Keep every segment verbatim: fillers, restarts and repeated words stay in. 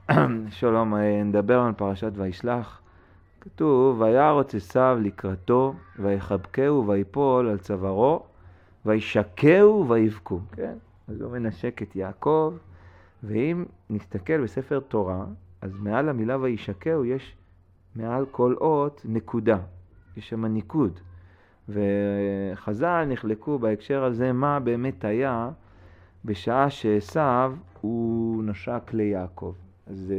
שלום, נדבר על פרשת וישלח. כתוב, וירוץ עשיו לקראתו, ויחבקהו ויפול על צווארו, וישקהו ויבכו. כן? אז הוא מנשק את יעקב, ואם נסתכל בספר תורה, אז מעל המילה וישקהו יש מעל כל אות נקודה. יש שם ניקוד. וחז"ל נחלקו בהקשר הזה מה באמת היה בשעה שעשיו הוא נשק ליעקב. אז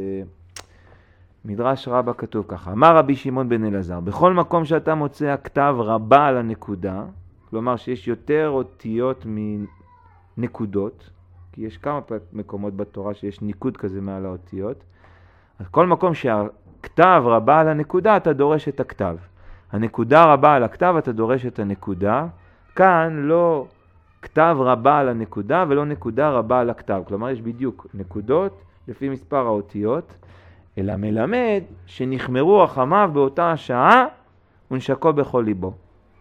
מדרש רבה כתוב ככה, אמר רבי שמעון בן אלעזר, בכל מקום שאתה מוצא הכתב רבה על הנקודה, כלומר שיש יותר אותיות מנקודות, כי יש כמה מקומות בתורה שיש ניקוד כזה מעל האותיות, אז כל מקום שהכתב רבה על הנקודה אתה דורש את הכתב. הנקודה רבה על הכתב אתה דורש את הנקודה, כאן לא כתב רבה על הנקודה ולא נקודה רבה על הכתב, כלומר יש בדיוק נקודות לפי מספר האותיות, אלא מלמד שנחמרו רחמיו באותה השעה ונשקו בכל ליבו.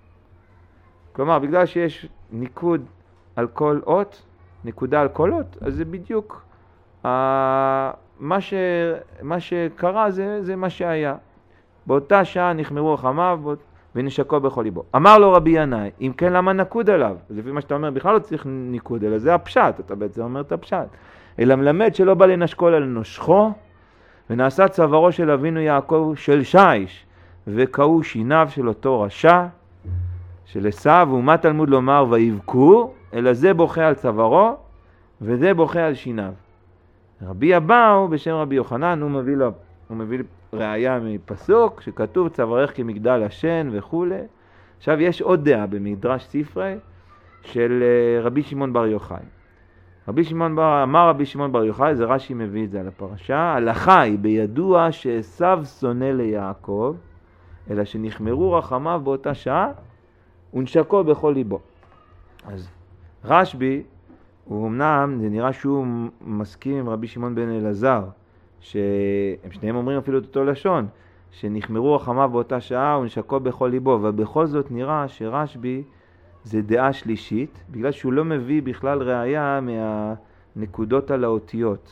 כלומר, בגלל שיש ניקוד על כל אות, נקודה על כל אות, אז זה בדיוק uh, מה, ש, מה שקרה זה, זה מה שהיה. באותה שעה נחמרו רחמיו ונשקו בכל ליבו. אמר לו רבי ינאי, אם כן למה נקוד עליו? לפי מה שאתה אומר, בכלל לא צריך ניקוד, אלא זה הפשט, אתה בעצם אומר את הפשט. אלא מלמד שלא בא לנשקו על נושכו, ונעשה צווארו של אבינו יעקב של שיש, וקעו שיניו של אותו רשע, של עשיו, ומה תלמוד לומר ויבכו, אלא זה בוכה על צווארו, וזה בוכה על שיניו. רבי אבאו בשם רבי יוחנן, הוא מביא, לו, הוא מביא ראיה מפסוק, שכתוב צווארך כמגדל השן וכו'. עכשיו יש עוד דעה במדרש ספרי, של רבי שמעון בר יוחאי. רבי שמעון בר, אמר רבי שמעון בר יוחאי, זה רש"י מביא את זה על הפרשה, הלכה היא בידוע שעשיו שונא ליעקב, אלא שנחמרו רחמיו באותה שעה, ונשקו בכל ליבו. אז רשב"י, הוא אמנם, זה נראה שהוא מסכים עם רבי שמעון בן אלעזר, שהם שניהם אומרים אפילו את אותו לשון, שנחמרו רחמיו באותה שעה, ונשקו בכל ליבו, אבל בכל זאת נראה שרשב"י, זה דעה שלישית, בגלל שהוא לא מביא בכלל ראיה מהנקודות על האותיות.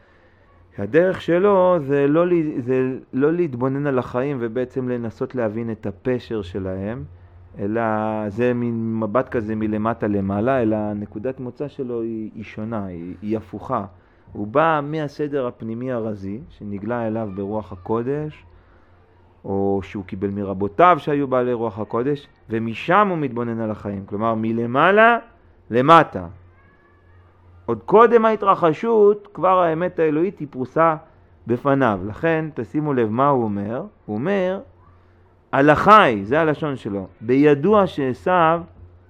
הדרך שלו זה לא, זה לא להתבונן על החיים ובעצם לנסות להבין את הפשר שלהם, אלא זה מין מבט כזה מלמטה למעלה, אלא נקודת מוצא שלו היא, היא שונה, היא, היא הפוכה. הוא בא מהסדר הפנימי הרזי, שנגלה אליו ברוח הקודש, או שהוא קיבל מרבותיו שהיו בעלי רוח הקודש, ומשם הוא מתבונן על החיים. כלומר, מלמעלה למטה. עוד קודם ההתרחשות, כבר האמת האלוהית היא פרוסה בפניו. לכן, תשימו לב מה הוא אומר. הוא אומר, הלכה היא, זה הלשון שלו, בידוע שעשיו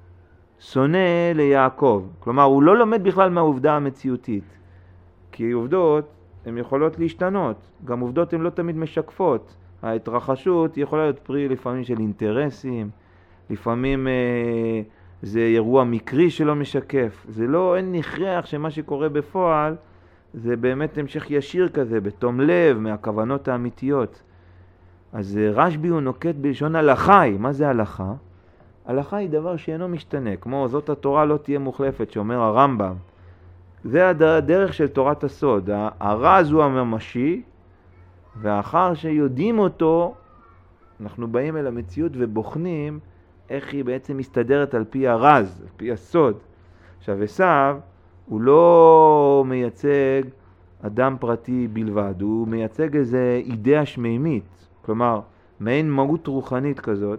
שונא ליעקב. כלומר, הוא לא לומד בכלל מהעובדה המציאותית. כי עובדות הן יכולות להשתנות. גם עובדות הן לא תמיד משקפות. ההתרחשות יכולה להיות פרי לפעמים של אינטרסים, לפעמים אה, זה אירוע מקרי שלא משקף. זה לא, אין נכרח שמה שקורה בפועל זה באמת המשך ישיר כזה, בתום לב, מהכוונות האמיתיות. אז רשב"י הוא נוקט בלשון הלכה. מה זה הלכה? הלכה היא דבר שאינו משתנה, כמו זאת התורה לא תהיה מוחלפת, שאומר הרמב"ם. זה הדרך של תורת הסוד. הרז הוא הממשי, ואחר שיודעים אותו, אנחנו באים אל המציאות ובוחנים איך היא בעצם מסתדרת על פי הרז, על פי הסוד. עכשיו, עשיו הוא לא מייצג אדם פרטי בלבד, הוא מייצג איזה אידאה שמימית, כלומר, מעין מהות רוחנית כזאת,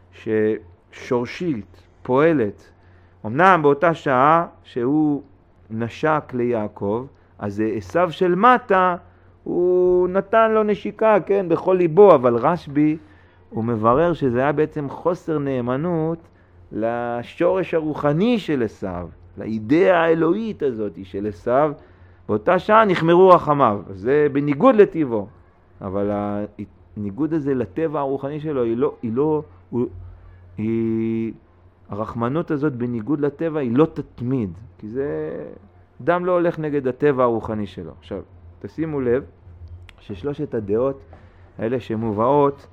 ששורשית, פועלת. אמנם באותה שעה שהוא נשק ליעקב, אז עשיו של מטה, הוא נתן לו נשיקה, כן, בכל ליבו, אבל רשב"י הוא מברר שזה היה בעצם חוסר נאמנות לשורש הרוחני של עשיו, לאידאה האלוהית הזאת של עשיו. באותה שעה נחמרו רחמיו, זה בניגוד לטבעו, אבל הניגוד הזה לטבע הרוחני שלו היא לא, היא לא, הוא, היא, הרחמנות הזאת בניגוד לטבע היא לא תתמיד, כי זה, אדם לא הולך נגד הטבע הרוחני שלו. עכשיו, תשימו לב ששלושת הדעות האלה שמובאות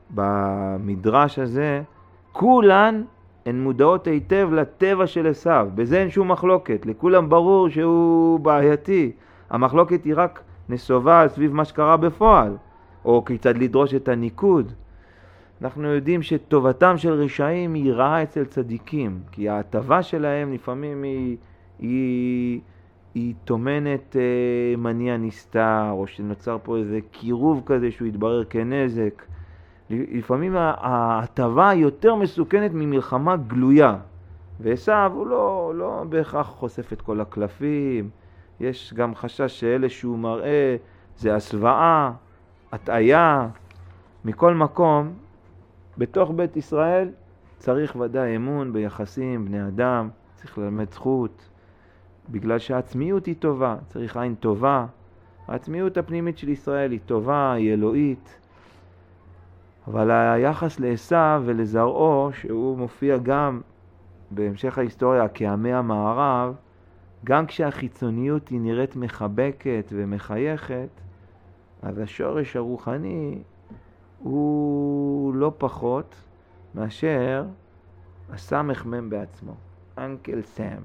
במדרש הזה, כולן הן מודעות היטב לטבע של עשיו. בזה אין שום מחלוקת. לכולם ברור שהוא בעייתי. המחלוקת היא רק נסובה סביב מה שקרה בפועל, או כיצד לדרוש את הניקוד. אנחנו יודעים שטובתם של רשעים היא רעה אצל צדיקים, כי ההטבה שלהם לפעמים היא, היא, היא תומנת אה, מניע נסתר, או שנוצר פה איזה קירוב כזה שהוא יתברר כנזק. לפעמים ההטבה יותר מסוכנת ממלחמה גלויה. ועשיו הוא לא, לא בהכרח חושף את כל הקלפים. יש גם חשש שאלה שהוא מראה זה הסוואה, הטעיה. מכל מקום, בתוך בית ישראל צריך ודאי אמון ביחסים, בני אדם, צריך ללמד זכות, בגלל שהעצמיות היא טובה, צריך עין טובה. העצמיות הפנימית של ישראל היא טובה, היא אלוהית. אבל היחס לעשיו ולזרעו, שהוא מופיע גם בהמשך ההיסטוריה כעמי המערב, גם כשהחיצוניות היא נראית מחבקת ומחייכת, אז השורש הרוחני הוא לא פחות מאשר הסמך מם בעצמו, אנקל סם.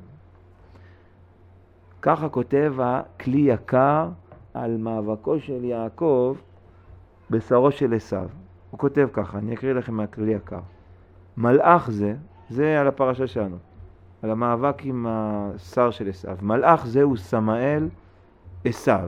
ככה כותב הכלי יקר על מאבקו של יעקב בשרו של עשיו. הוא כותב ככה, אני אקריא לכם מהכלי יקר. מלאך זה, זה על הפרשה שלנו, על המאבק עם השר של עשיו. מלאך זה הוא סמאל עשיו.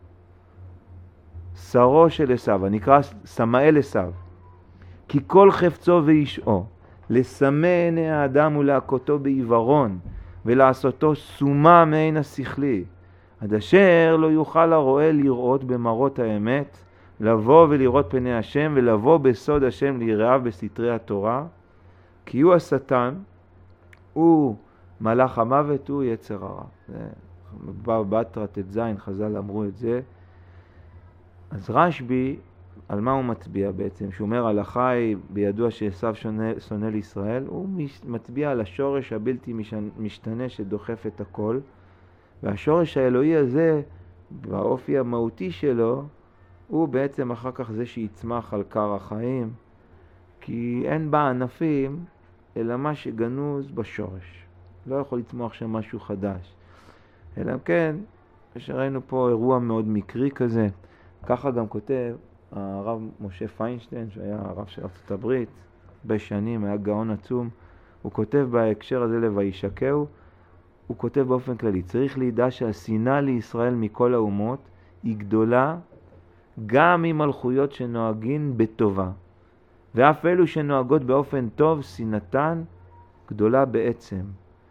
שרו של עשיו, הנקרא סמאל עשיו. כי כל חפצו וישעו, לסמא עיני האדם ולהכותו בעיוורון, ולעשותו סומה מעין השכלי, עד אשר לא יוכל הרואה לראות במראות האמת, לבוא ולראות פני השם, ולבוא בסוד השם ליראיו בסתרי התורה, כי הוא השטן, הוא מלאך המוות, הוא יצר הרע. בבטרה תזין חז"ל אמרו את זה. אז רשב"י, על מה הוא מצביע בעצם? שהוא אומר הלכה היא בידוע שעשיו שונא לישראל, הוא מצביע על השורש הבלתי משתנה שדוחף את הכל, והשורש האלוהי הזה, באופי המהותי שלו, הוא בעצם אחר כך זה שיצמח על קר החיים, כי אין בה ענפים, אלא מה שגנוז בשורש. לא יכול לצמוח שם משהו חדש. אלא כן, שראינו פה אירוע מאוד מקרי כזה, ככה גם כותב הרב משה פיינשטיין, שהיה הרב של ארצות הברית, בשנים, היה גאון עצום, הוא כותב בהקשר הזה לוישקהו, הוא כותב באופן כללי, צריך לידע שהשנאה לישראל מכל האומות היא גדולה, גם עם מלכויות שנוהגין בטובה, ואף אלו שנוהגות באופן טוב, שנאתן גדולה בעצם.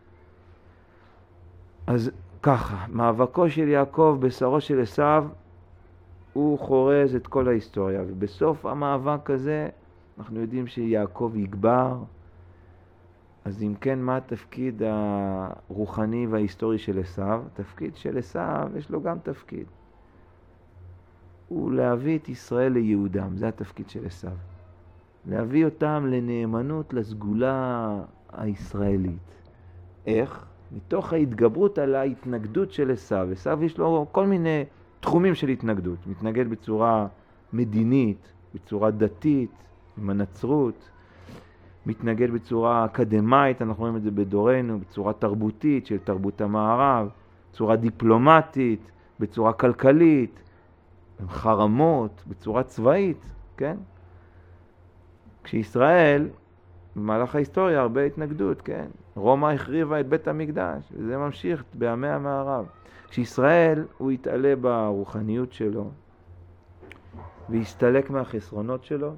אז ככה, מאבקו של יעקב בשרו של עשיו, הוא חורז את כל ההיסטוריה, ובסוף המאבק הזה אנחנו יודעים שיעקב יגבר. אז אם כן, מה התפקיד הרוחני וההיסטורי של עשיו? התפקיד של עשיו יש לו גם תפקיד, הוא להביא את ישראל ליהודם, זה התפקיד של עשיו, להביא אותם לנאמנות לסגולה הישראלית. איך? מתוך ההתגברות על ההתנגדות של עשיו. עשיו יש לו כל מיני תחומים של התנגדות, מתנגד בצורה מדינית, בצורה דתית, עם הנצרות, מתנגד בצורה אקדמית, אנחנו רואים את זה בדורנו, בצורה תרבותית של תרבות המערב, בצורה דיפלומטית, בצורה כלכלית, חרמות, בצורה צבאית, כן? כשישראל, במהלך ההיסטוריה, הרבה התנגדות, כן? רומא החריבה את בית המקדש, וזה ממשיך בימי המערב. כשישראל הוא יתעלה ברוחניות שלו, ויסתלק מהחסרונות שלו,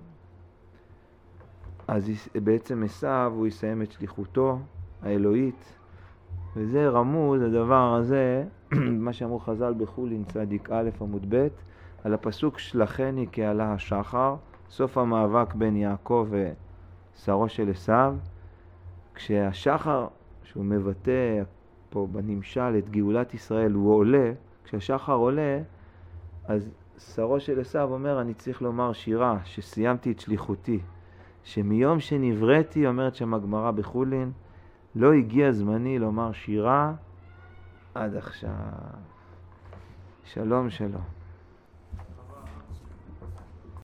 אז בעצם עשיו הוא יסיים את שליחותו האלוהית, וזה רמוז, הדבר הזה, מה שאמרו חז"ל בחולין צדיק א' עמוד ב', על הפסוק שלחני כעלה השחר, סוף המאבק בין יעקב ושרו של עשיו, כשהשחר, שהוא מבטא פה בנמשל את גאולת ישראל, הוא עולה, כשהשחר עולה, אז שרו של עשיו אומר, אני צריך לומר שירה, שסיימתי את שליחותי, שמיום שנבראתי, אומרת שם הגמרא בחולין, לא הגיע זמני לומר שירה עד עכשיו. שלום שלום.